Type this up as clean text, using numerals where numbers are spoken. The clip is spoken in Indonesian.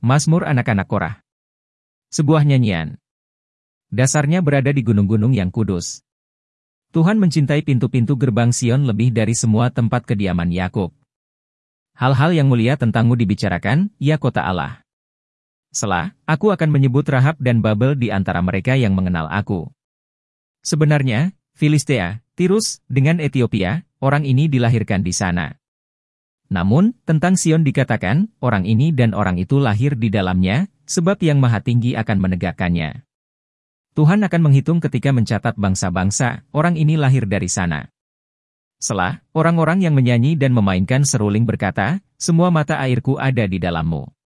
Mazmur anak-anak Korah. Sebuah nyanyian. Dasarnya berada di gunung-gunung yang kudus. Tuhan mencintai pintu-pintu gerbang Sion lebih dari semua tempat kediaman Yakub. Hal-hal yang mulia tentangmu dibicarakan, ya kota Allah. Selah, aku akan menyebut Rahab dan Babel di antara mereka yang mengenal aku. Sebenarnya, Filistea, Tirus, dengan Etiopia, orang ini dilahirkan di sana. Namun, tentang Sion dikatakan, orang ini dan orang itu lahir di dalamnya, sebab Yang Maha Tinggi akan menegakkannya. Tuhan akan menghitung ketika mencatat bangsa-bangsa, orang ini lahir dari sana. Selah, orang-orang yang menyanyi dan memainkan seruling berkata, semua mata airku ada di dalammu.